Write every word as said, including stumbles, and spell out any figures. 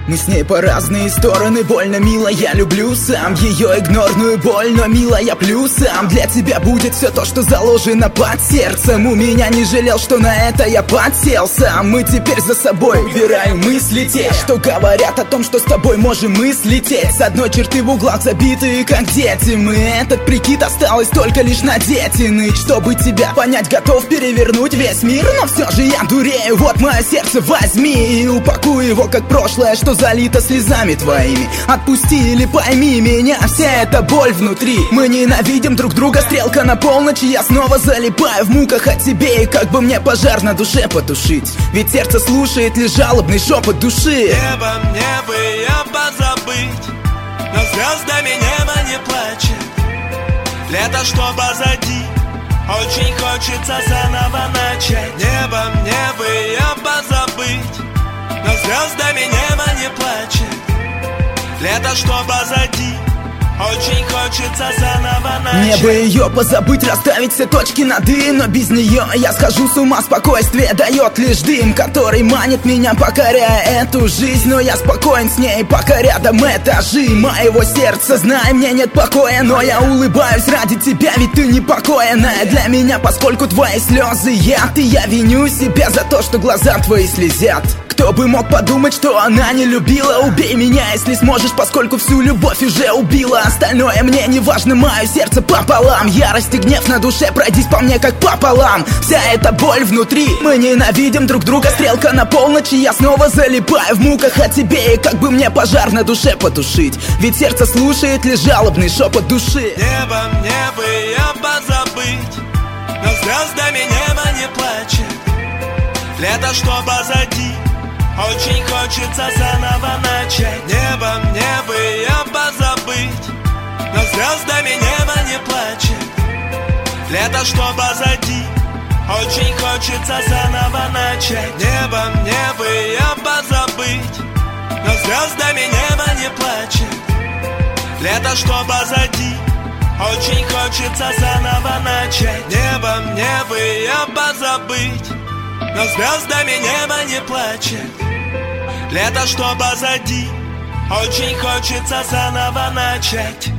Мы с ней по разные стороны, больно мило. Я люблю сам ее игнорную боль, но мило я плюсом. Для тебя будет все то, что заложено под сердцем. У меня не жалел, что на это я подсел сам. Мы теперь за собой убираем мысли те, что говорят о том, что с тобой можем мы слететь. С одной черты в углах забитые, как дети. Мы этот прикид осталось только лишь надеть иный. Чтобы тебя понять, готов перевернуть весь мир, но все же я дурею. Вот мое сердце возьми и упакуй его, как прошлое, что залито слезами твоими. Отпусти или пойми меня, вся эта боль внутри. Мы ненавидим друг друга, стрелка на полночь, и я снова залипаю в муках о тебе. И как бы мне пожар на душе потушить, ведь сердце слушает лишь жалобный шепот души. Небо мне бы ее позабыть, но звездами небо не плачет. Лето, что позади, очень хочется заново начать. Небо мне бы ее позабыть, но звездами небо не плачет. Лето, что позади, очень хочется заново начать. Мне бы ее позабыть, расставить все точки над «и», но без нее я схожу с ума. Спокойствие дает лишь дым, который манит меня, покоряя эту жизнь. Но я спокоен с ней, пока рядом этажи моего сердца. Знай, мне нет покоя, но я улыбаюсь ради тебя, ведь ты непокоенная для меня, поскольку твои слезы яд. И я виню себя за то, что глаза твои слезят. Кто бы мог подумать, что она не любила? Убей меня, если сможешь, поскольку всю любовь уже убила. Остальное мне не важно, мое сердце пополам. Ярость и гнев на душе, пройдись по мне как пополам. Вся эта боль внутри, мы ненавидим друг друга. Стрелка на полночь, и я снова залипаю в муках о тебе. И как бы мне пожар на душе потушить, ведь сердце слушает лишь жалобный шепот души. Небо мне бы ее позабыть, но звездами небо не плачет. Лето, что позади, очень хочется заново начать. Небо мне бы ее позабыть, но звездами небо не плачет. Лето, что позади, очень хочется заново начать. Небо мне бы ее позабыть, но звездами небо не плачет. Лето, что позади, очень хочется заново начать. Небо мне бы ее позабыть, но звездами небо не плачет. Лето, что позади, очень хочется заново начать.